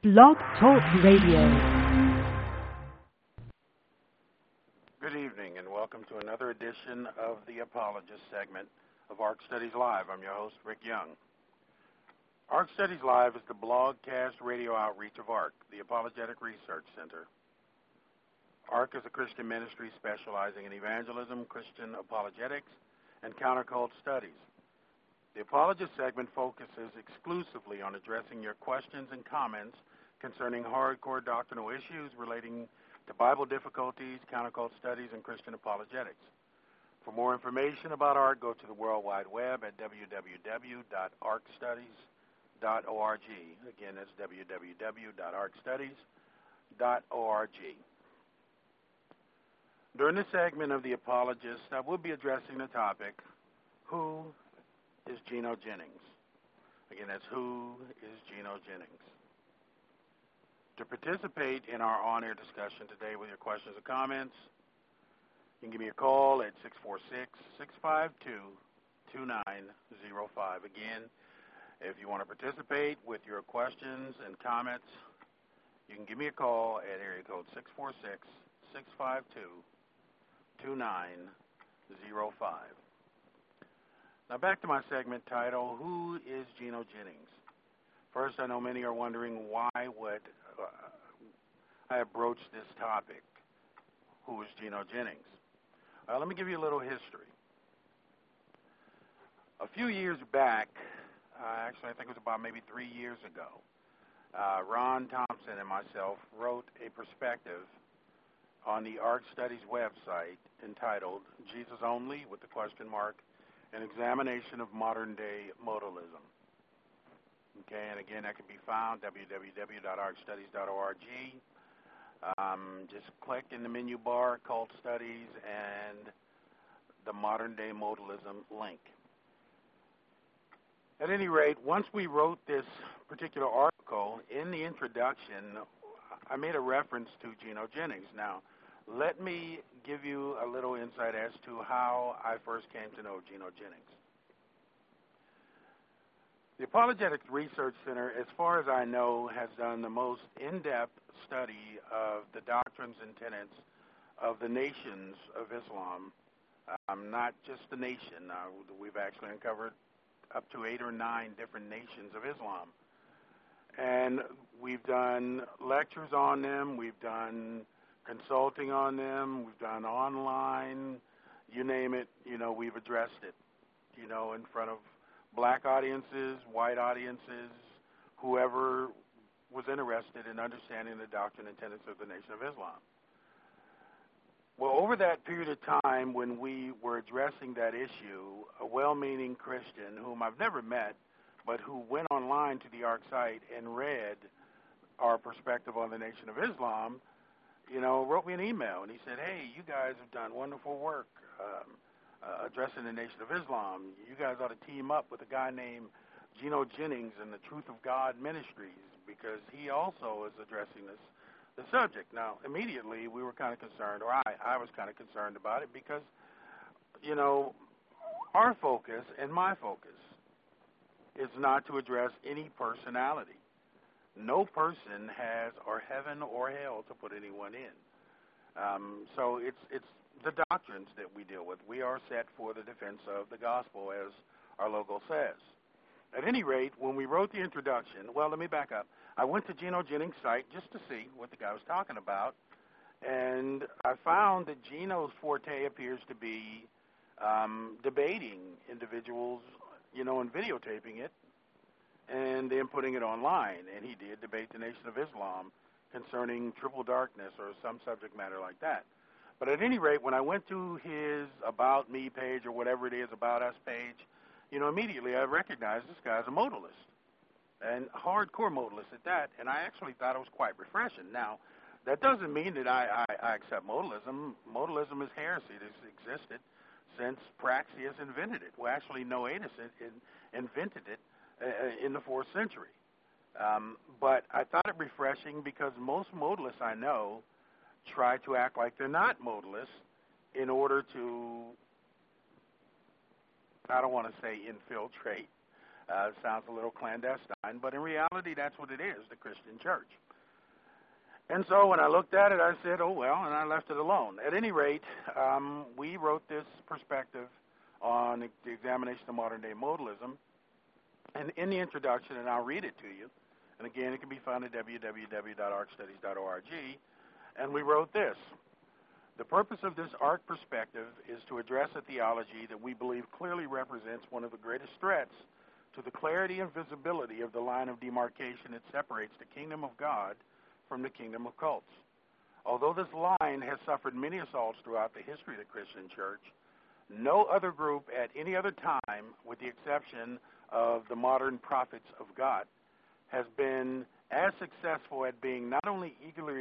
Blog Talk Radio. Good evening and welcome to another edition of the Apologist segment of ARC Studies Live. I'm your host, Rick Young. ARC Studies Live is the blogcast radio outreach of ARC, the Apologetic Research Center. ARC is a Christian ministry specializing in evangelism, Christian apologetics, and countercult studies. The Apologist segment focuses exclusively on addressing your questions and comments concerning hardcore doctrinal issues relating to Bible difficulties, countercult studies, and Christian apologetics. For more information about ARC, go to the World Wide Web at www.arcstudies.org. Again, that's www.arcstudies.org. During this segment of The Apologist, I will be addressing the topic, who is Gino Jennings? Again, that's who is Gino Jennings? To participate in our on-air discussion today with your questions or comments, you can give me a call at 646-652-2905. Again, if you want to participate with your questions and comments, you can give me a call at area code 646-652-2905. Now back to my segment title, Who is Gino Jennings? First, I know many are wondering why would I have broached this topic, who is Gino Jennings? Let me give you a little history. A few years back, actually I think it was about maybe 3 years ago, Ron Thompson and myself wrote a perspective on the ARC Studies website entitled Jesus Only, with the question mark, an examination of modern-day modalism. Okay, and again, that can be found www.arcstudies.org. Just click in the menu bar, Cult Studies, and the modern-day modalism link. At any rate, once we wrote this particular article, in the introduction, I made a reference to Gino Jennings. Now, let me give you a little insight as to how I first came to know Gino Jennings. The Apologetics Research Center, as far as I know, has done the most in-depth study of the doctrines and tenets of the nations of Islam, not just the nation. We've actually uncovered up to 8 or 9 different nations of Islam. And we've done lectures on them, we've done consulting on them, we've done online, you name it, we've addressed it, in front of black audiences, white audiences, whoever was interested in understanding the doctrine and tenets of the Nation of Islam. Well, over that period of time when we were addressing that issue, a well-meaning Christian whom I've never met, but who went online to the ARC site and read our perspective on the Nation of Islam, wrote me an email, and he said, hey, you guys have done wonderful work addressing the Nation of Islam. You guys ought to team up with a guy named Gino Jennings and the Truth of God Ministries, because he also is addressing the subject. Now, immediately we were kind of concerned, or I was kind of concerned about it, because, our focus and my focus is not to address any personality. No person has or heaven or hell to put anyone in. So it's the doctrines that we deal with. We are set for the defense of the gospel, as our logo says. At any rate, when we wrote the introduction, well, let me back up. I went to Gino Jennings' site just to see what the guy was talking about, and I found that Gino's forte appears to be debating individuals, and videotaping it, and then putting it online. And he did debate the Nation of Islam concerning triple darkness or some subject matter like that. But at any rate, when I went to his About Me page or whatever it is, About Us page, immediately I recognized this guy's a modalist, and hardcore modalist at that, and I actually thought it was quite refreshing. Now, that doesn't mean that I accept modalism. Modalism is heresy. It has existed since Praxeas invented it. Well, actually, Noetus invented it in the 4th century. But I thought it refreshing because most modalists I know try to act like they're not modalists in order to, I don't want to say infiltrate, Sounds a little clandestine, but in reality, that's what it is, the Christian church. And so when I looked at it, I said, oh, well, and I left it alone. At any rate, we wrote this perspective on the examination of modern-day modalism. And in the introduction, and I'll read it to you, and again, it can be found at www.arcstudies.org, and we wrote this. The purpose of this ARC perspective is to address a theology that we believe clearly represents one of the greatest threats to the clarity and visibility of the line of demarcation that separates the kingdom of God from the kingdom of cults. Although this line has suffered many assaults throughout the history of the Christian church, no other group at any other time, with the exception of the modern prophets of God, has been as successful at being not only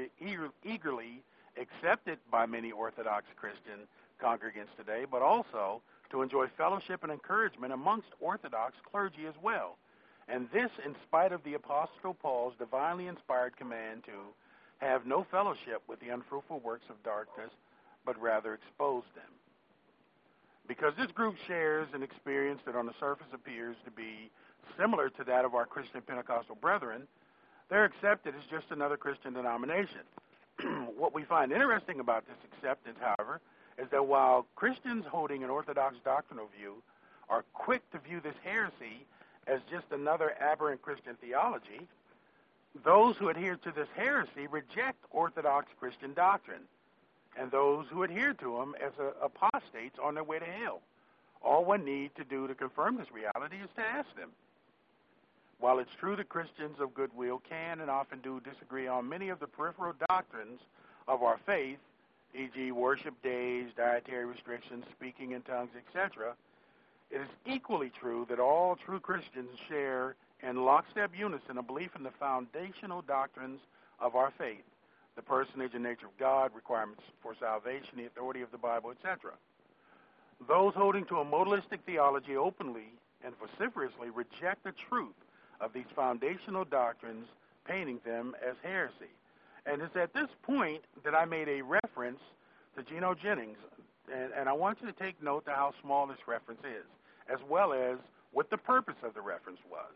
eagerly accepted by many Orthodox Christian congregants today, but also to enjoy fellowship and encouragement amongst Orthodox clergy as well. And this in spite of the Apostle Paul's divinely inspired command to have no fellowship with the unfruitful works of darkness, but rather expose them. Because this group shares an experience that on the surface appears to be similar to that of our Christian Pentecostal brethren, they're accepted as just another Christian denomination. What we find interesting about this acceptance, however, is that while Christians holding an Orthodox doctrinal view are quick to view this heresy as just another aberrant Christian theology, those who adhere to this heresy reject Orthodox Christian doctrine, and those who adhere to them as apostates on their way to hell. All one needs to do to confirm this reality is to ask them. While it's true that Christians of goodwill can and often do disagree on many of the peripheral doctrines of our faith, e.g. worship days, dietary restrictions, speaking in tongues, etc., it is equally true that all true Christians share in lockstep unison a belief in the foundational doctrines of our faith, the personage and nature of God, requirements for salvation, the authority of the Bible, etc. Those holding to a modalistic theology openly and vociferously reject the truth of these foundational doctrines, painting them as heresy. And it's at this point that I made a reference to Gino Jennings, and I want you to take note of how small this reference is, as well as what the purpose of the reference was.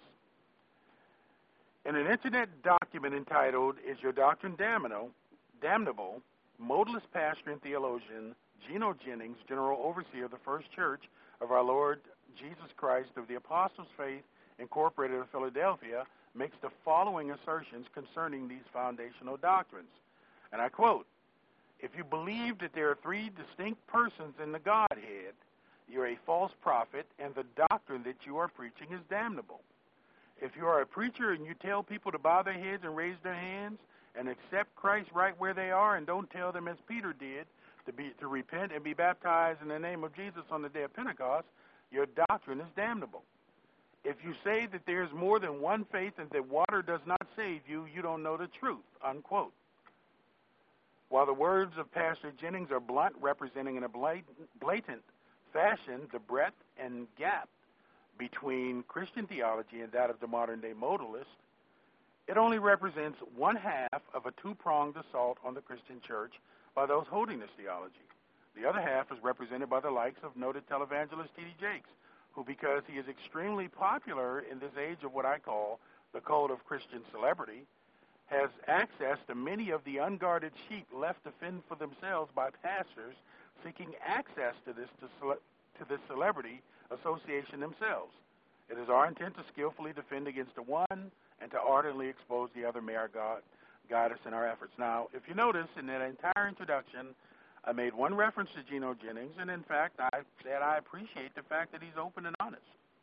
In an internet document entitled, Is Your Doctrine Damnable? Modalist pastor and theologian Gino Jennings, General Overseer of the First Church of our Lord Jesus Christ of the Apostles' Faith Incorporated of Philadelphia, makes the following assertions concerning these foundational doctrines. And I quote, if you believe that there are three distinct persons in the Godhead, you're a false prophet, and the doctrine that you are preaching is damnable. If you are a preacher and you tell people to bow their heads and raise their hands and accept Christ right where they are and don't tell them as Peter did to repent and be baptized in the name of Jesus on the day of Pentecost, your doctrine is damnable. If you say that there is more than one faith and that water does not save you, you don't know the truth, unquote. While the words of Pastor Jennings are blunt, representing in a blatant fashion the breadth and gap between Christian theology and that of the modern-day modalist, it only represents one half of a two-pronged assault on the Christian church by those holding this theology. The other half is represented by the likes of noted televangelist T.D. Jakes, who, because he is extremely popular in this age of what I call the cult of Christian celebrity, has access to many of the unguarded sheep left to fend for themselves by pastors seeking access to this celebrity association themselves. It is our intent to skillfully defend against the one and to ardently expose the other. May our God guide us in our efforts. Now, if you notice, in that entire introduction, I made one reference to Gino Jennings, and in fact, I said I appreciate the fact that he's open and honest.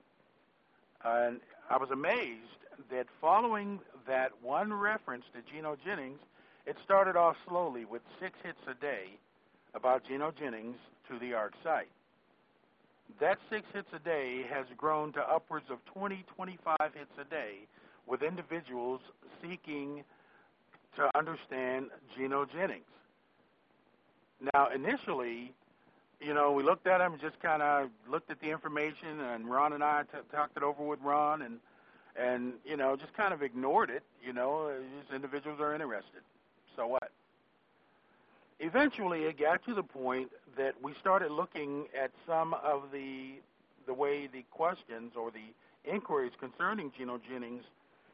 And I was amazed that following that one reference to Gino Jennings, it started off slowly with 6 hits a day about Gino Jennings to the ARC site. That 6 hits a day has grown to upwards of 20, 25 hits a day with individuals seeking to understand Gino Jennings. Now, initially, we looked at him, just kind of looked at the information, and Ron and I talked it over with Ron, and just kind of ignored it. These individuals are interested. So what? Eventually, it got to the point that we started looking at some of the way the questions or the inquiries concerning Gino Jennings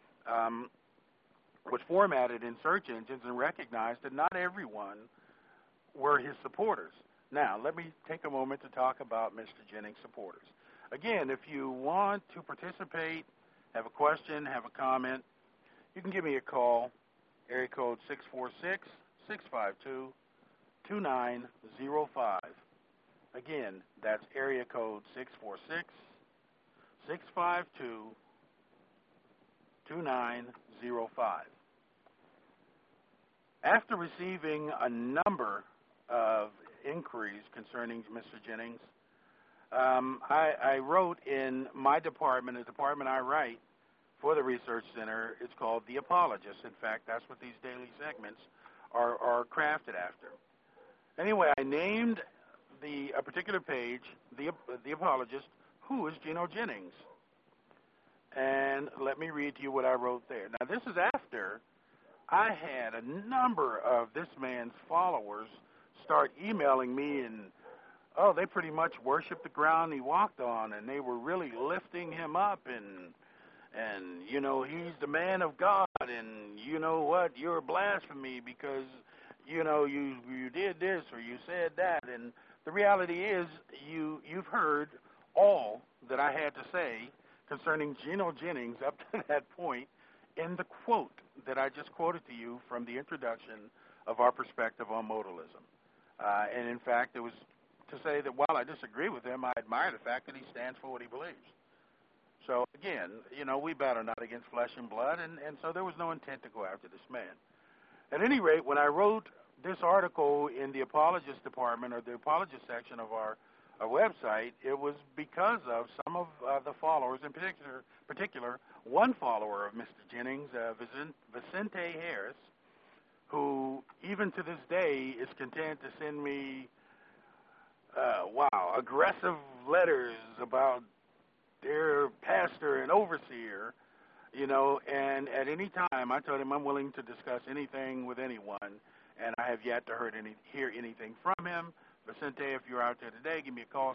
was formatted in search engines and recognized that not everyone were his supporters. Now, let me take a moment to talk about Mr. Jennings' supporters. Again, if you want to participate, have a question, have a comment, you can give me a call, area code 646-652-2905. Again, that's area code 646-652-2905. After receiving a number of inquiries concerning Mr. Jennings, I wrote in my department, the department I write for the Research Center. It's called The Apologist. In fact, that's what these daily segments are crafted after. Anyway, I named a particular page, The Apologist, Who is Gino Jennings? And let me read to you what I wrote there. Now, this is after I had a number of this man's followers start emailing me, and they pretty much worshiped the ground he walked on, and they were really lifting him up, and you know, he's the man of God, and you know what, you're blasphemy because you know you did this or you said that. And the reality is you've heard all that I had to say concerning Gino Jennings up to that point in the quote that I just quoted to you from the introduction of our perspective on modalism. And in fact, it was to say that while I disagree with him, I admire the fact that he stands for what he believes. So again, you know, we battle not against flesh and blood, and so there was no intent to go after this man. At any rate, when I wrote this article in the Apologist Department, or the Apologist section of our website, it was because of some of the followers, in particular one follower of Mr. Jennings, Vicente Harris, who even to this day is content to send me, aggressive letters about their pastor and overseer, you know, and at any time I told him I'm willing to discuss anything with anyone, and I have yet to hear anything from him. Vicente, if you're out there today, give me a call,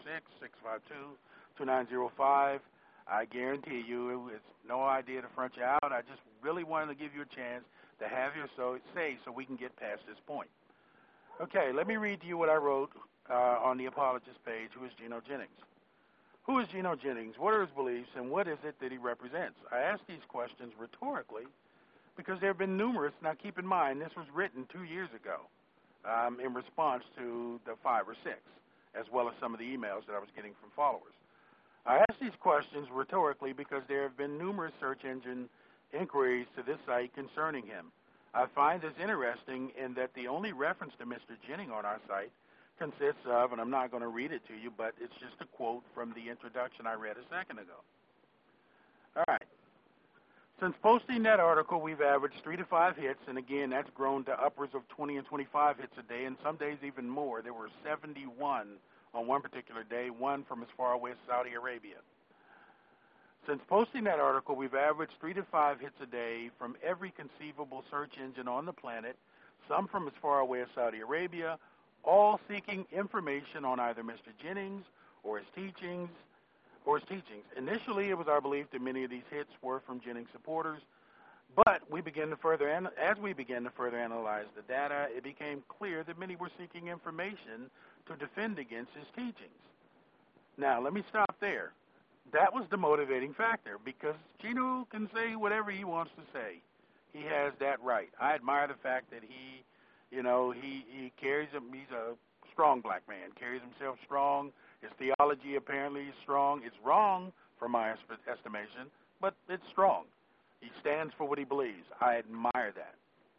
646-652-2905. I guarantee you it's no idea to front you out. I just really wanted to give you a chance to have your say so we can get past this point. Okay, let me read to you what I wrote on the Apologist page, Who is Gino Jennings? Who is Gino Jennings? What are his beliefs, and what is it that he represents? I ask these questions rhetorically because there have been numerous. Now, keep in mind, this was written 2 years ago in response to the 5 or 6, as well as some of the emails that I was getting from followers. I ask these questions rhetorically because there have been numerous search engine inquiries to this site concerning him. I find this interesting in that the only reference to Mr. Jennings on our site consists of, and I'm not going to read it to you, but it's just a quote from the introduction I read a second ago. All right. Since posting that article, we've averaged 3 to 5 hits, and again, that's grown to upwards of 20 and 25 hits a day, and some days even more. There were 71 on one particular day, one from as far away as Saudi Arabia. Since posting that article, we've averaged 3 to 5 hits a day from every conceivable search engine on the planet, some from as far away as Saudi Arabia, all seeking information on either Mr. Jennings or his teachings. Initially, it was our belief that many of these hits were from Jennings supporters, but as we began to further analyze the data, it became clear that many were seeking information to defend against his teachings. Now, let me stop there. That was the motivating factor, because Gino can say whatever he wants to say. He has that right. I admire the fact that he carries him. He's a strong black man, carries himself strong. His theology apparently is strong. It's wrong from my estimation, but it's strong. He stands for what he believes. I admire that.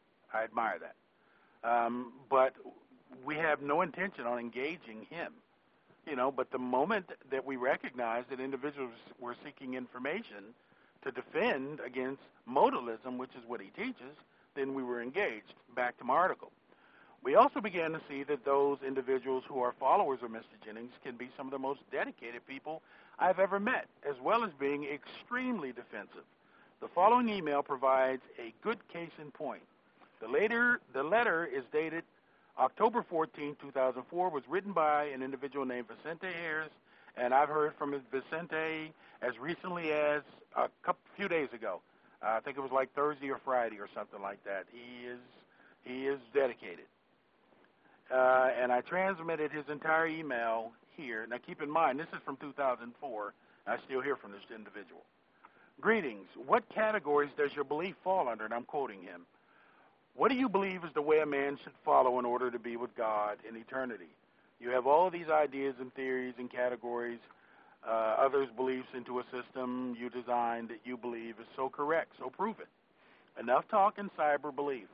But we have no intention on engaging him. But the moment that we recognize that individuals were seeking information to defend against modalism, which is what he teaches, then we were engaged. Back to my article. We also began to see that those individuals who are followers of Mr. Jennings can be some of the most dedicated people I've ever met, as well as being extremely defensive. The following email provides a good case in point. The letter is dated October 14, 2004, was written by an individual named Vicente Harris And I've heard from Vicente as recently as few days ago. I think it was like Thursday or Friday or something like that. He is dedicated. And I transmitted his entire email here. Now keep in mind, this is from 2004. I still hear from this individual. Greetings. What categories does your belief fall under? And I'm quoting him. What do you believe is the way a man should follow in order to be with God in eternity? You have all of these ideas and theories and categories, others' beliefs into a system you designed that you believe is so correct, so prove it. Enough talk and cyber belief.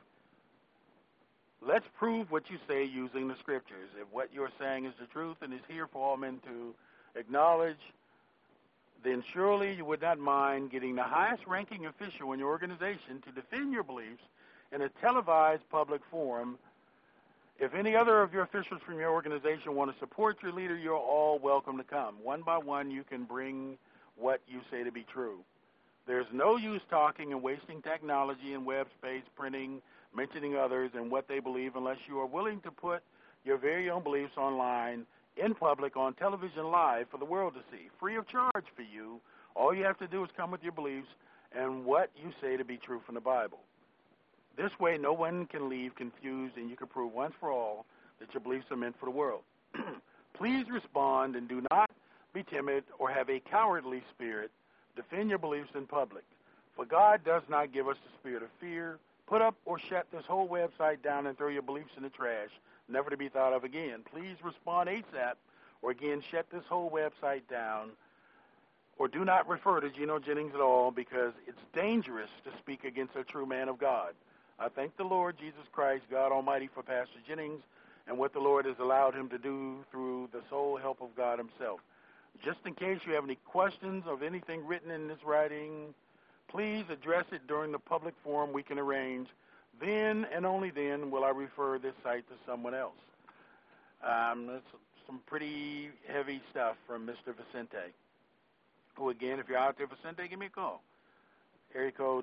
Let's prove what you say using the scriptures. If what you're saying is the truth and is here for all men to acknowledge, then surely you would not mind getting the highest ranking official in your organization to defend your beliefs in a televised public forum. If any other of your officials from your organization want to support your leader, you're all welcome to come. One by one, you can bring what you say to be true. There's no use talking and wasting technology and web space, printing, mentioning others and what they believe unless you are willing to put your very own beliefs online, in public, on television live for the world to see, free of charge for you. All you have to do is come with your beliefs and what you say to be true from the Bible. This way, no one can leave confused, and you can prove once for all that your beliefs are meant for the world. Please respond and do not be timid or have a cowardly spirit. Defend your beliefs in public. For God does not give us the spirit of fear. Put up or shut this whole website down and throw your beliefs in the trash, never to be thought of again. Please respond ASAP, or again, shut this whole website down, or do not refer to Gino Jennings at all, because it's dangerous to speak against a true man of God. I thank the Lord Jesus Christ, God Almighty, for Pastor Jennings and what the Lord has allowed him to do through the sole help of God himself. Just in case you have any questions of anything written in this writing, please address it during the public forum we can arrange. Then and only then will I refer this site to someone else. That's some pretty heavy stuff from Mr. Vicente, who, again, if you're out there, Vicente, give me a call. Area code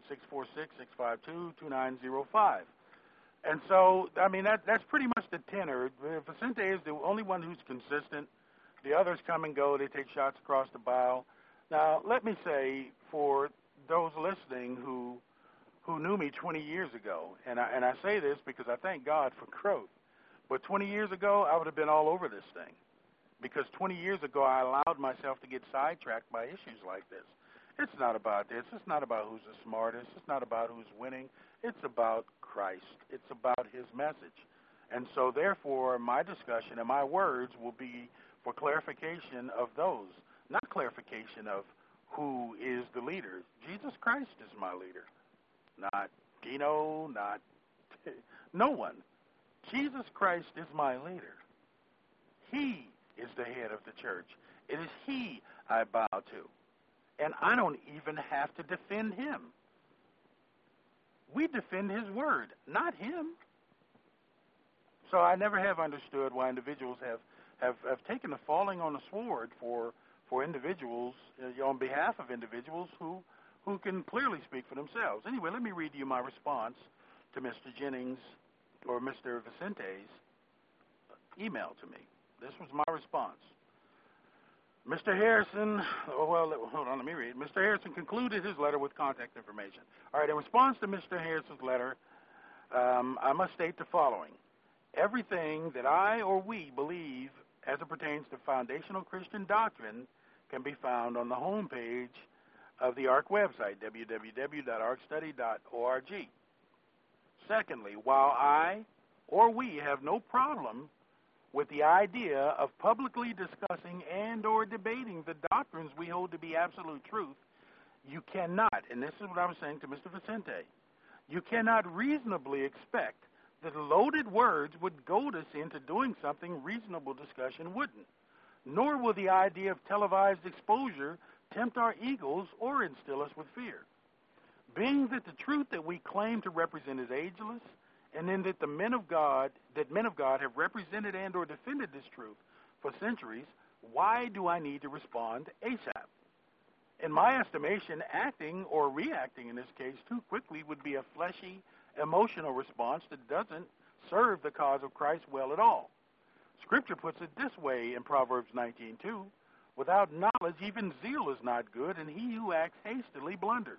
646-652-2905. And so, I mean, that's pretty much the tenor. Vicente is the only one who's consistent. The others come and go. They take shots across the bow. Now, let me say, for those listening who knew me 20 years ago, and I say this because I thank God for growth, but 20 years ago, I would have been all over this thing, because 20 years ago, I allowed myself to get sidetracked by issues like this. It's not about this. It's not about who's the smartest. It's not about who's winning. It's about Christ. It's about his message. And so, therefore, my discussion and my words will be for clarification of those, not clarification of who is the leader. Jesus Christ is my leader, not Dino, not no one. Jesus Christ is my leader. He is the head of the church. It is he I bow to. And I don't even have to defend him. We defend his word, not him. So I never have understood why individuals have taken the falling on the sword for individuals, on behalf of individuals who can clearly speak for themselves. Anyway, let me read you my response to Mr. Jennings, or Mr. Vicente's email to me. This was my response. Mr. Harrison, hold on, let me read. Mr. Harrison concluded his letter with contact information. All right, in response to Mr. Harrison's letter, I must state the following. Everything that I or we believe as it pertains to foundational Christian doctrine can be found on the homepage of the ARC website, www.arcstudy.org. Secondly, while I or we have no problem with the idea of publicly discussing and or debating the doctrines we hold to be absolute truth, you cannot, and this is what I was saying to Mr. Vicente, you cannot reasonably expect that loaded words would goad us into doing something reasonable discussion wouldn't, nor will the idea of televised exposure tempt our egos or instill us with fear. Being that the truth that we claim to represent is ageless, and then that men of God have represented and or defended this truth for centuries, why do I need to respond ASAP? In my estimation, acting or reacting in this case too quickly would be a fleshy, emotional response that doesn't serve the cause of Christ well at all. Scripture puts it this way in Proverbs 19:2, Without knowledge, even zeal is not good, and he who acts hastily blunders.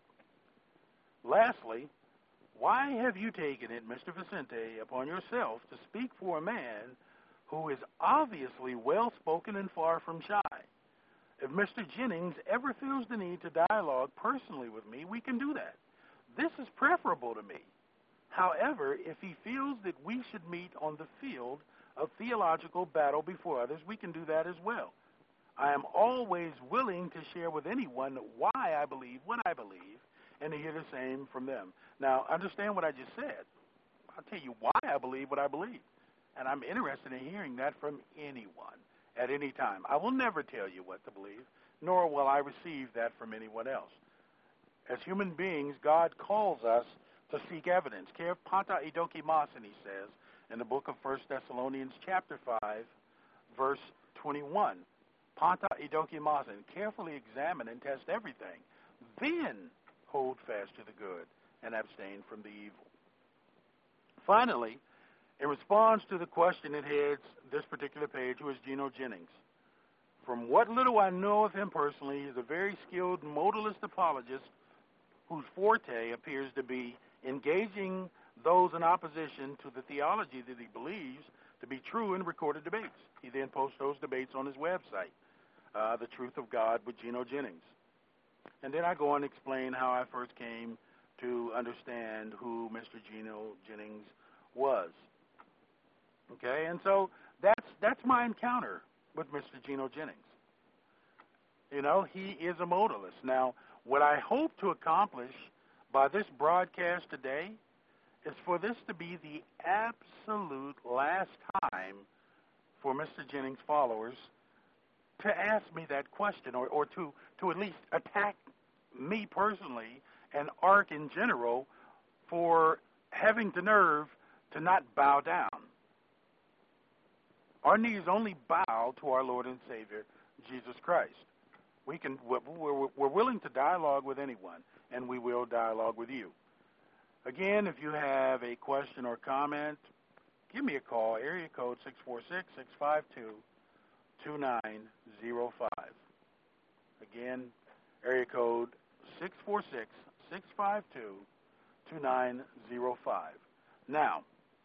Lastly, why have you taken it, Mr. Vicente, upon yourself to speak for a man who is obviously well-spoken and far from shy? If Mr. Jennings ever feels the need to dialogue personally with me, we can do that. This is preferable to me. However, if he feels that we should meet on the field of theological battle before others, we can do that as well. I am always willing to share with anyone why I believe what I believe and to hear the same from them. Now, understand what I just said. I'll tell you why I believe what I believe, and I'm interested in hearing that from anyone at any time. I will never tell you what to believe, nor will I receive that from anyone else. As human beings, God calls us to seek evidence. Kev panta idokimasen, he says in the book of 1 Thessalonians chapter 5, verse 21. Panta idokimasen, carefully examine and test everything. Then hold fast to the good and abstain from the evil. Finally, in response to the question that heads this particular page, who is Gino Jennings? From what little I know of him personally, he's a very skilled modalist apologist whose forte appears to be engaging those in opposition to the theology that he believes to be true in recorded debates. He then posts those debates on his website, The Truth of God with Gino Jennings. And then I go on and explain how I first came to understand who Mr. Gino Jennings was. Okay, and so that's my encounter with Mr. Gino Jennings. You know, he is a modalist. Now, what I hope to accomplish by this broadcast today is for this to be the absolute last time for Mr. Jennings' followers to ask me that question or to at least attack me personally and ARC in general for having the nerve to not bow down. Our knees only bow to our Lord and Savior, Jesus Christ. We're willing to dialogue with anyone, and we will dialogue with you. Again, if you have a question or comment, give me a call, area code 646-652-2905. Again, area code 646-652-2905. Now,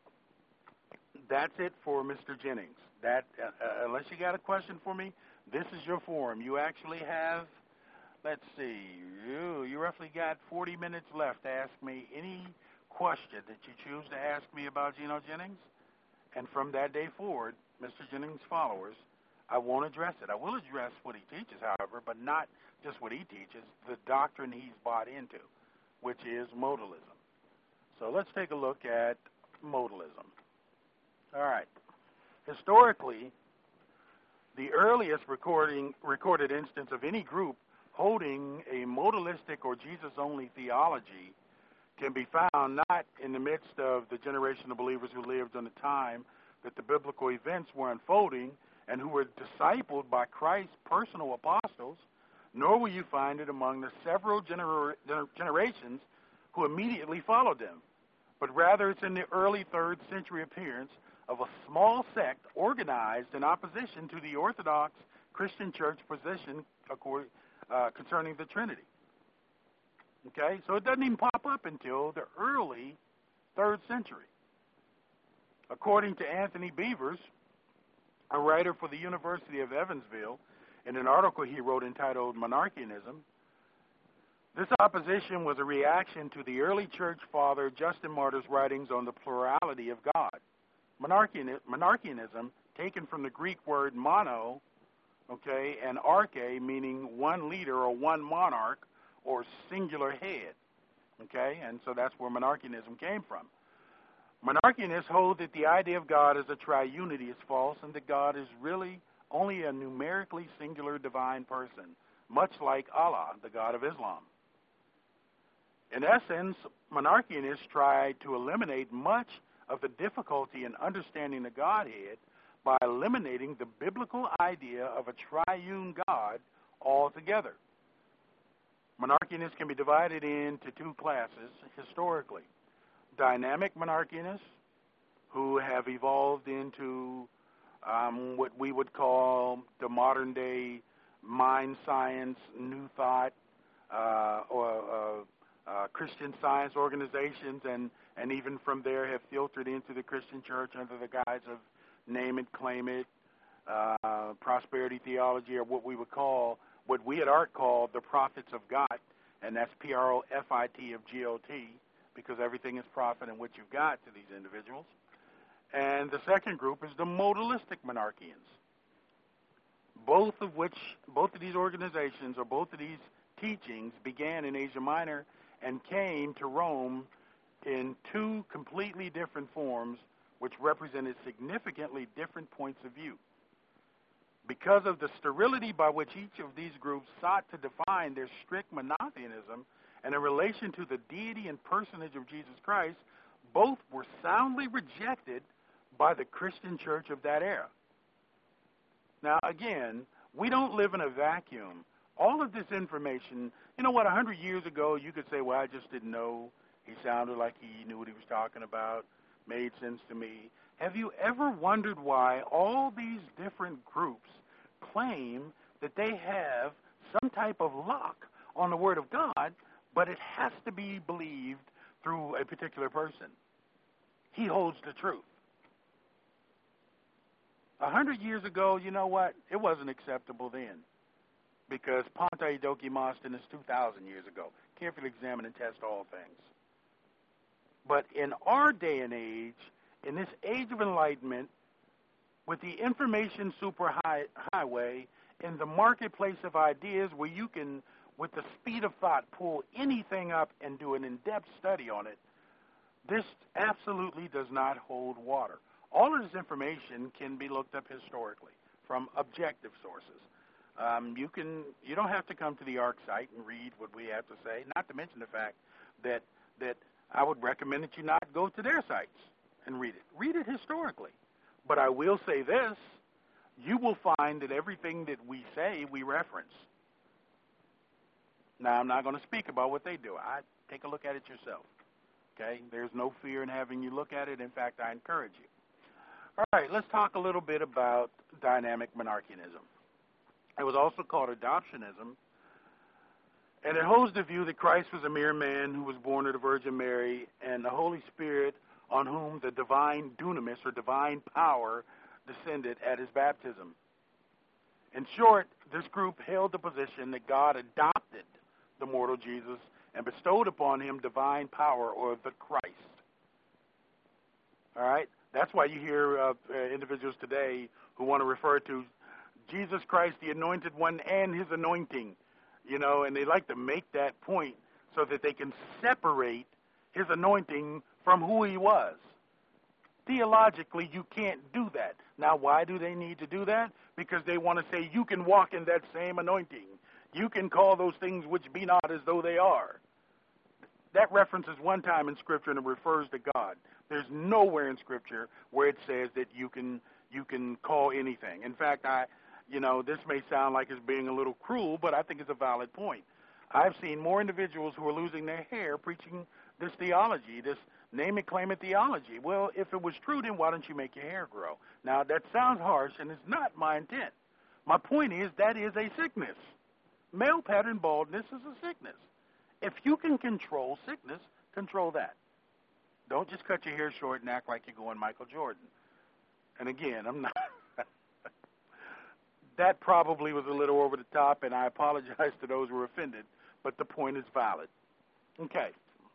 that's it for Mr. Jennings. Unless you got a question for me, this is your forum. You actually have, let's see, you roughly got 40 minutes left to ask me any question that you choose to ask me about Gino Jennings. And from that day forward, Mr. Jennings' followers, I won't address it. I will address what he teaches, however, but not just what he teaches, the doctrine he's bought into, which is modalism. So let's take a look at modalism. All right. Historically, the earliest recorded instance of any group holding a modalistic or Jesus-only theology can be found not in the midst of the generation of believers who lived in the time that the biblical events were unfolding and who were discipled by Christ's personal apostles, nor will you find it among the several generations who immediately followed them, but rather it's in the early 3rd century appearance of a small sect organized in opposition to the Orthodox Christian Church position concerning the Trinity. Okay, so it doesn't even pop up until the early 3rd century. According to Anthony Beavers, a writer for the University of Evansville, in an article he wrote entitled Monarchianism, this opposition was a reaction to the early church father Justin Martyr's writings on the plurality of God. Monarchianism, taken from the Greek word mono, okay, and arche, meaning one leader or one monarch or singular head, okay, and so that's where monarchianism came from. Monarchianists hold that the idea of God as a triunity is false and that God is really only a numerically singular divine person, much like Allah, the God of Islam. In essence, monarchianists try to eliminate much of the difficulty in understanding the Godhead by eliminating the biblical idea of a triune God altogether. Monarchianists can be divided into two classes historically. Dynamic monarchianists, who have evolved into what we would call the modern day mind science, new thought, or Christian Science organizations, and even from there have filtered into the Christian church under the guise of name it, claim it, prosperity theology, or what we at ARC call the prophets of God, and that's Profit of GOT, because everything is profit in what you've got to these individuals. And the second group is the modalistic monarchians, both of these organizations or both of these teachings began in Asia Minor and came to Rome in two completely different forms, which represented significantly different points of view. Because of the sterility by which each of these groups sought to define their strict monotheism and in relation to the deity and personage of Jesus Christ, both were soundly rejected by the Christian church of that era. Now, again, we don't live in a vacuum. All of this information, 100 years ago, you could say, well, I just didn't know. He sounded like he knew what he was talking about, made sense to me. Have you ever wondered why all these different groups claim that they have some type of lock on the Word of God, but it has to be believed through a particular person? He holds the truth. 100 years ago, you know what? It wasn't acceptable then, because Ponte Dokimostin is 2,000 years ago. Carefully examine and test all things. But in our day and age, in this age of enlightenment, with the information superhighway, in the marketplace of ideas where you can, with the speed of thought, pull anything up and do an in-depth study on it, this absolutely does not hold water. All of this information can be looked up historically from objective sources. You don't have to come to the ARC site and read what we have to say, not to mention the fact that I would recommend that you not go to their sites and read it. Read it historically. But I will say this, you will find that everything that we say, we reference. Now, I'm not going to speak about what they do. Take a look at it yourself. Okay? There's no fear in having you look at it. In fact, I encourage you. All right, let's talk a little bit about dynamic monarchianism. It was also called adoptionism, and it holds the view that Christ was a mere man who was born of the Virgin Mary, and the Holy Spirit, on whom the divine dunamis, or divine power, descended at his baptism. In short, this group held the position that God adopted the mortal Jesus and bestowed upon him divine power, or the Christ. All right? That's why you hear individuals today who want to refer to Jesus Christ, the Anointed One, and his anointing, and they like to make that point so that they can separate his anointing from who he was. Theologically, you can't do that. Now, why do they need to do that? Because they want to say you can walk in that same anointing. You can call those things which be not as though they are. That reference is one time in Scripture and it refers to God. There's nowhere in Scripture where it says that you can call anything. In fact, this may sound like it's being a little cruel, but I think it's a valid point. I've seen more individuals who are losing their hair preaching this theology, this name it, claim it theology. Well, if it was true, then why don't you make your hair grow? Now, that sounds harsh, and it's not my intent. My point is that is a sickness. Male pattern baldness is a sickness. If you can control sickness, control that. Don't just cut your hair short and act like you're going Michael Jordan. And again, I'm not. That probably was a little over the top, and I apologize to those who were offended, but the point is valid. Okay.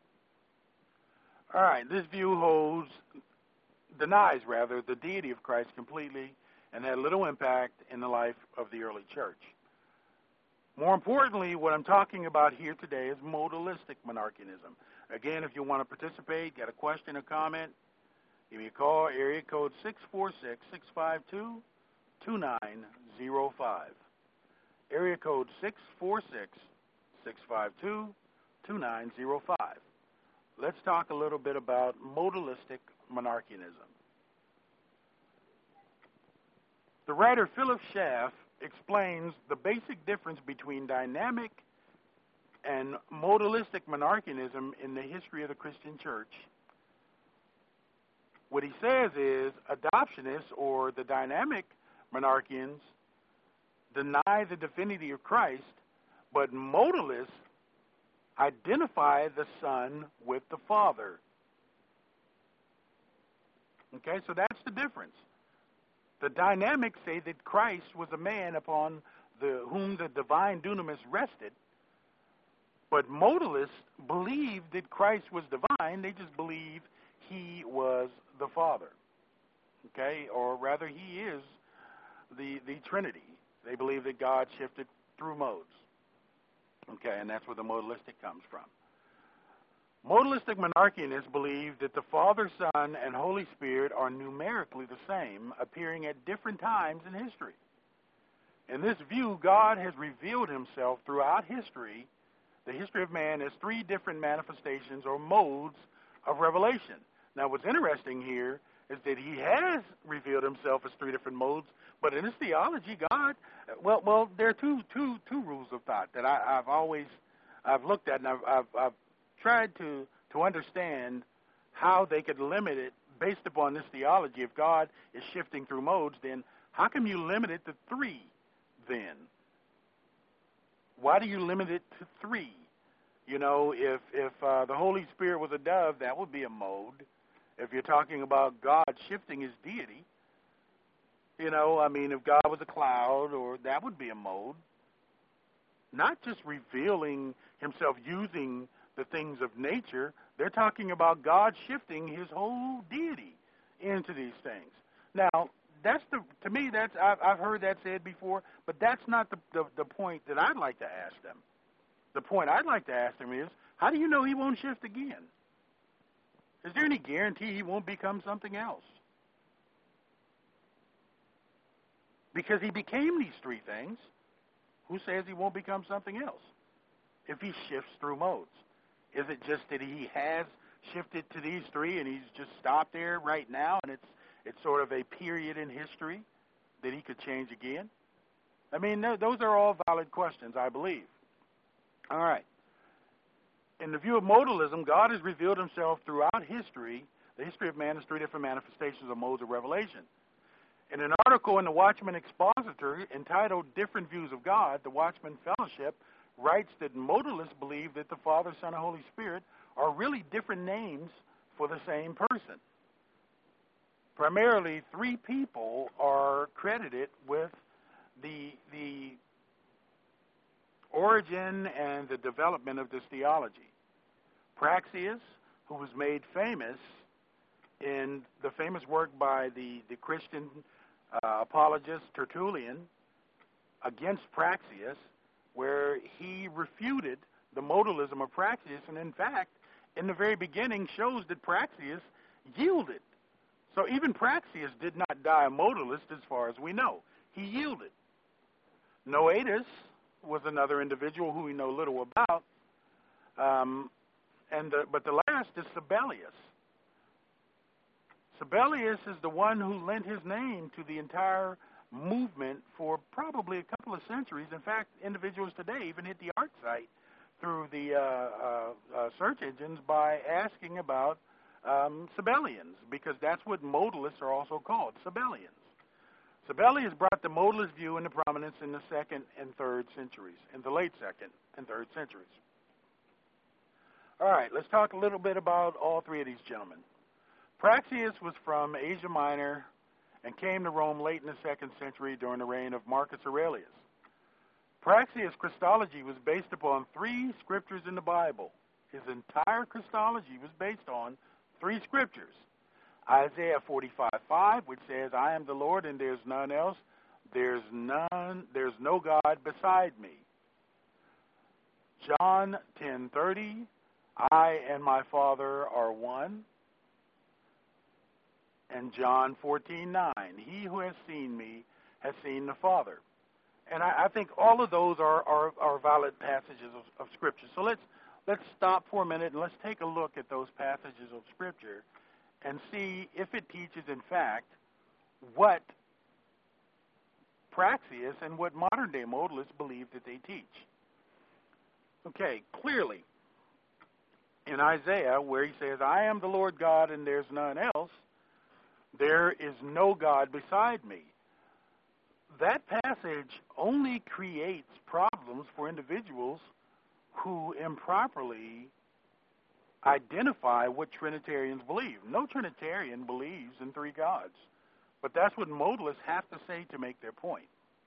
All right, this view denies the deity of Christ completely and had little impact in the life of the early church. More importantly, what I'm talking about here today is modalistic monarchianism. Again, if you want to participate, got a question or comment, give me a call, area code 646-652-2905. Area code 646-652-2905. Let's talk a little bit about modalistic monarchianism. The writer Philip Schaff explains the basic difference between dynamic and modalistic monarchianism in the history of the Christian church. What he says is adoptionists or the dynamic monarchians deny the divinity of Christ, but modalists identify the Son with the Father. Okay, so that's the difference. The dynamics say that Christ was a man upon whom the divine dunamis rested, but modalists believe that Christ was divine. They just believe he was the Father. Okay, or rather he is the Trinity. They believe that God shifted through modes. Okay, and that's where the modalistic comes from. Modalistic monarchianists believe that the Father, Son, and Holy Spirit are numerically the same, appearing at different times in history. In this view, God has revealed himself throughout history, the history of man, as three different manifestations or modes of revelation. Now, what's interesting here is that he has revealed himself as three different modes, but in his theology, God, well, there are two rules of thought that I've looked at, and I've tried to understand how they could limit it based upon this theology. If God is shifting through modes, then how come you limit it to three then? Why do you limit it to three? You know, if the Holy Spirit was a dove, that would be a mode. If you're talking about God shifting his deity, you know, I mean, if God was a cloud, or that would be a mode. Not just revealing himself using the things of nature. They're talking about God shifting his whole deity into these things. Now, to me, I've heard that said before, but that's not the point that I'd like to ask them. The point I'd like to ask them is, how do you know he won't shift again? Is there any guarantee he won't become something else? Because he became these three things, who says he won't become something else if he shifts through modes? Is it just that he has shifted to these three and he's just stopped there right now, and it's sort of a period in history that he could change again? I mean, those are all valid questions, I believe. All right. In the view of modalism, God has revealed himself throughout history. The history of man is three different manifestations of modes of revelation. In an article in the Watchman Expositor entitled Different Views of God, the Watchman Fellowship writes that modalists believe that the Father, Son, and Holy Spirit are really different names for the same person. Primarily, three people are credited with the origin and the development of this theology. Praxeus, who was made famous in the famous work by the Christian apologist Tertullian against Praxeus, where he refuted the modalism of Praxeus, and in fact, in the very beginning, shows that Praxeus yielded. So even Praxeus did not die a modalist as far as we know. He yielded. Noetus was another individual who we know little about, but the last is Sabellius. Sabellius is the one who lent his name to the entire movement for probably a couple of centuries. In fact, individuals today even hit the art site through the search engines by asking about Sabellians, because that's what modalists are also called, Sabellians. Sabellius brought the modalist view into prominence in the second and third centuries, in the late second and third centuries. All right, let's talk a little bit about all three of these gentlemen. Praxeus was from Asia Minor and came to Rome late in the second century during the reign of Marcus Aurelius. Praxeus' Christology was based upon three scriptures in the Bible. His entire Christology was based on three scriptures. Isaiah 45:5, which says, I am the Lord and there's none else. There's no God beside me. John 10:30, I and my Father are one. And John 14:9, he who has seen me has seen the Father. And I think all of those are valid passages of Scripture. So let's stop for a minute and let's take a look at those passages of Scripture and see if it teaches, in fact, what Praxeus and what modern-day modalists believe that they teach. Okay, clearly, in Isaiah, where he says, I am the Lord God and there's none else, There is no God beside me. That passage only creates problems for individuals who improperly identify what Trinitarians believe. No Trinitarian believes in three gods, but that's what modalists have to say to make their point.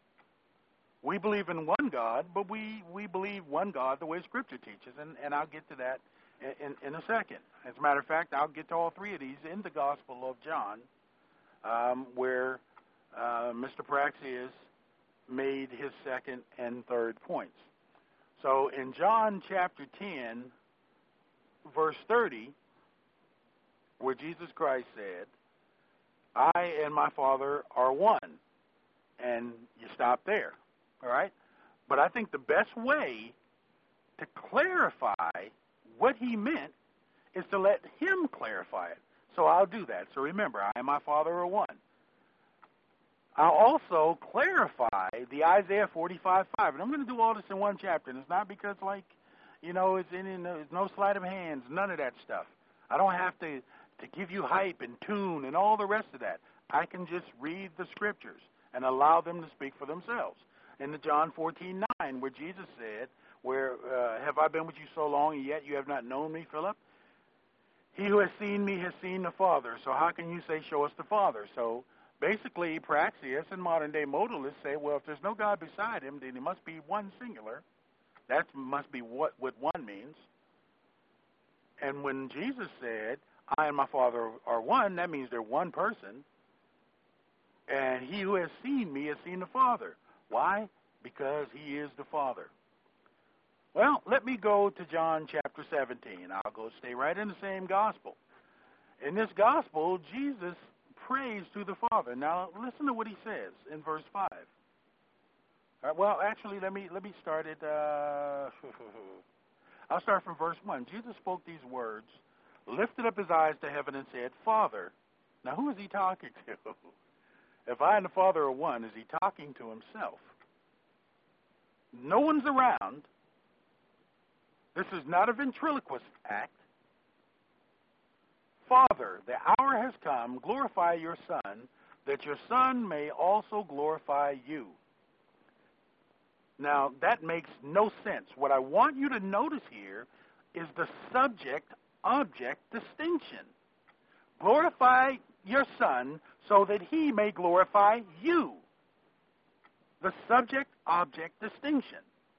We believe in one God, but we believe one God the way Scripture teaches, and I'll get to that in a second. As a matter of fact, I'll get to all three of these in the Gospel of John, where Mr. Praxeas made his second and third points. So in John chapter 10, verse 30, where Jesus Christ said, I and my Father are one, and you stop there, all right? But I think the best way to clarify what he meant is to let him clarify it. So I'll do that. So remember, I and my Father are one. I'll also clarify the Isaiah 45:5, and I'm going to do all this in one chapter, and it's not because, like, you know, it's no sleight of hands, none of that stuff. I don't have to give you hype and tune and all the rest of that. I can just read the Scriptures and allow them to speak for themselves. In the John 14:9, where Jesus said, have I been with you so long, and yet you have not known me, Philip? He who has seen me has seen the Father. So how can you say, show us the Father? So basically, Praxeas and modern-day modalists say, well, if there's no God beside him, then he must be one singular. That must be what one means. And when Jesus said, I and my Father are one, that means they're one person. And he who has seen me has seen the Father. Why? Because he is the Father. Well, let me go to John chapter 17. I'll stay right in the same gospel. In this gospel, Jesus prays to the Father. Now, listen to what he says in verse 5. All right, well, actually, let me start at, I'll start from verse 1. Jesus spoke these words, lifted up his eyes to heaven and said, Father. Now, who is he talking to? If I and the Father are one, is he talking to himself? No one's around. This is not a ventriloquist act. Father, the hour has come. Glorify your Son, that your Son may also glorify you. Now, that makes no sense. What I want you to notice here is the subject-object distinction. Glorify your Son so that he may glorify you. The subject-object distinction.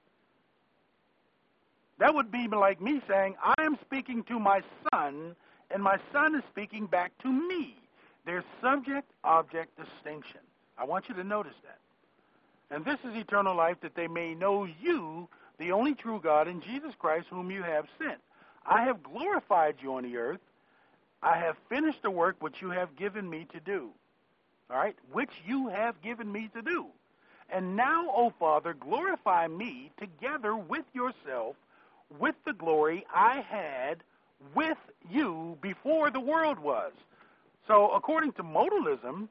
That would be like me saying, I am speaking to my son, and my son is speaking back to me. There's subject-object distinction. I want you to notice that. And this is eternal life, that they may know you, the only true God, and Jesus Christ, whom you have sent. I have glorified you on the earth. I have finished the work which you have given me to do. All right? Which you have given me to do. And now, O Father, glorify me together with yourself, with the glory I had with you before the world was. So, according to modalism,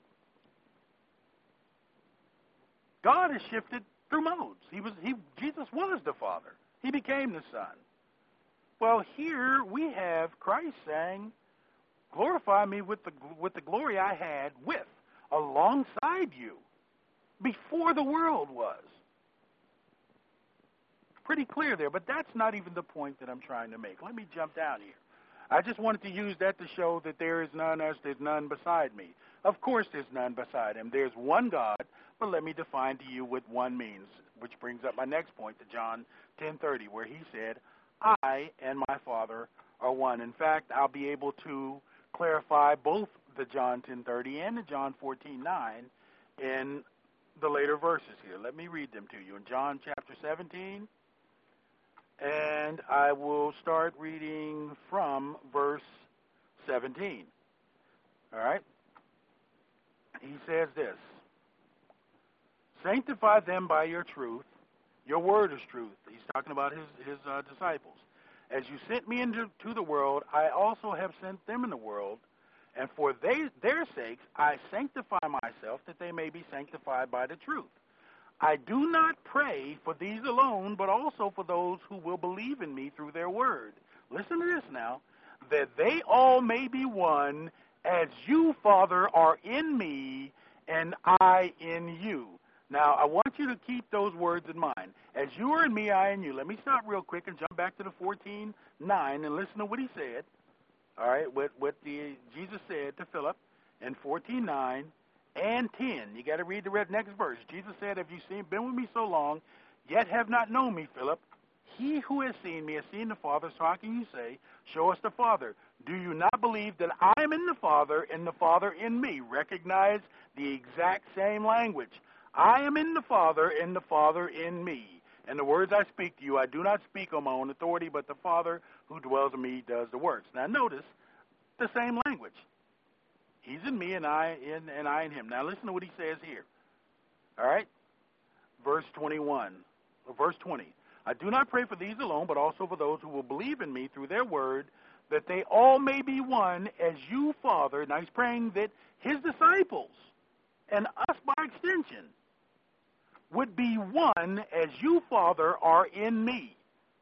God has shifted through modes. Jesus was the Father. He became the Son. Well, here we have Christ saying, glorify me with the glory I had alongside you, before the world was. Pretty clear there, but that's not even the point that I'm trying to make. Let me jump down here. I just wanted to use that to show that there is none else, there's none beside me. Of course there's none beside him. There's one God, but let me define to you what one means, which brings up my next point to John 10:30, where he said, I and my Father are one. In fact, I'll be able to clarify both the John 10:30 and the John 14:9 in the later verses here. Let me read them to you. In John chapter 17, and I will start reading from verse 17. All right? He says this, sanctify them by your truth. Your word is truth. He's talking about his disciples. As you sent me into the world, I also have sent them in the world, and for their sakes I sanctify myself, that they may be sanctified by the truth. I do not pray for these alone, but also for those who will believe in me through their word. Listen to this now. That they all may be one, as you, Father, are in me and I in you. Now, I want you to keep those words in mind. As you are in me, I in you. Let me stop real quick and jump back to the 14:9 and listen to what he said. All right, what Jesus said to Philip in 14:9 and 10. You got to read the next verse. Jesus said, "Have you been with me so long, yet have not known me, Philip? He who has seen me has seen the Father, so how can you say, show us the Father? Do you not believe that I am in the Father and the Father in me?" Recognize the exact same language. I am in the Father and the Father in me. And the words I speak to you, I do not speak on my own authority, but the Father who dwells in me does the works. Now notice the same language. He's in me and I in him. Now listen to what he says here. All right? Verse 21, or verse 20. I do not pray for these alone, but also for those who will believe in me through their word, that they all may be one, as you, Father. Now he's praying that his disciples, and us by extension, would be one as you, Father, are in me.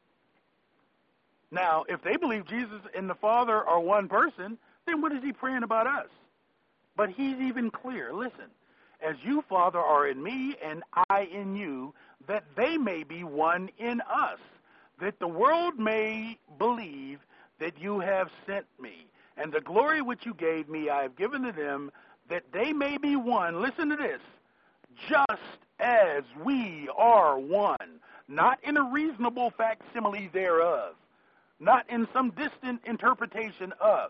Now, if they believe Jesus and the Father are one person, then what is he praying about us? But he's even clear. Listen, as you, Father, are in me and I in you, that they may be one in us, that the world may believe that you have sent me. And the glory which you gave me I have given to them, that they may be one. Listen to this. Just as we are one, not in a reasonable facsimile thereof, not in some distant interpretation of.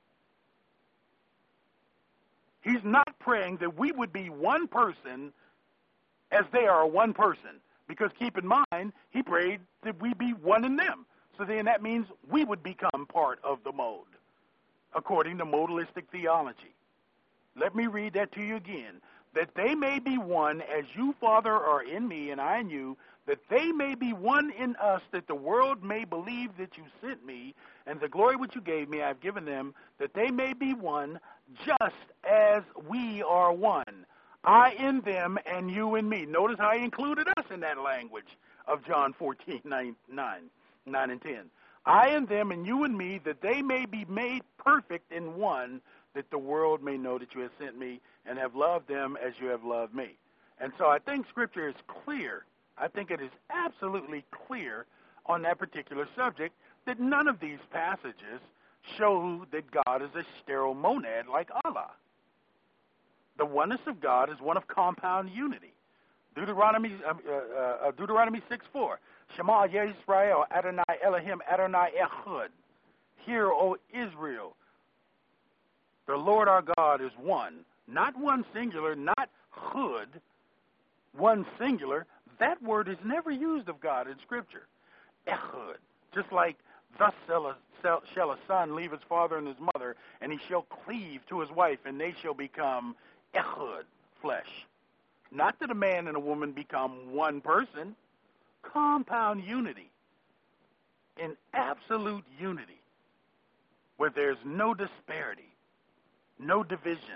He's not praying that we would be one person as they are one person. Because keep in mind, he prayed that we be one in them. So then that means we would become part of the mode, according to modalistic theology. Let me read that to you again. That they may be one as you, Father, are in me and I in you, that they may be one in us, that the world may believe that you sent me, and the glory which you gave me I have given them, that they may be one, just as we are one. I in them and you in me. Notice how he included us in that language of John 14:9 and 10. I in them and you in me, that they may be made perfect in one, that the world may know that you have sent me and have loved them as you have loved me. And so I think Scripture is clear. I think it is absolutely clear on that particular subject that none of these passages show that God is a sterile monad like Allah. The oneness of God is one of compound unity. Deuteronomy 6:4. Shema Yisrael Adonai Elohim Adonai Echad. Hear, O Israel, the Lord our God is one. Not one singular, not chud, one singular. That word is never used of God in Scripture. Echad. Just like, thus shall a son leave his father and his mother, and he shall cleave to his wife, and they shall become echad, flesh. Not that a man and a woman become one person. Compound unity. In absolute unity, where there's no disparity, no division.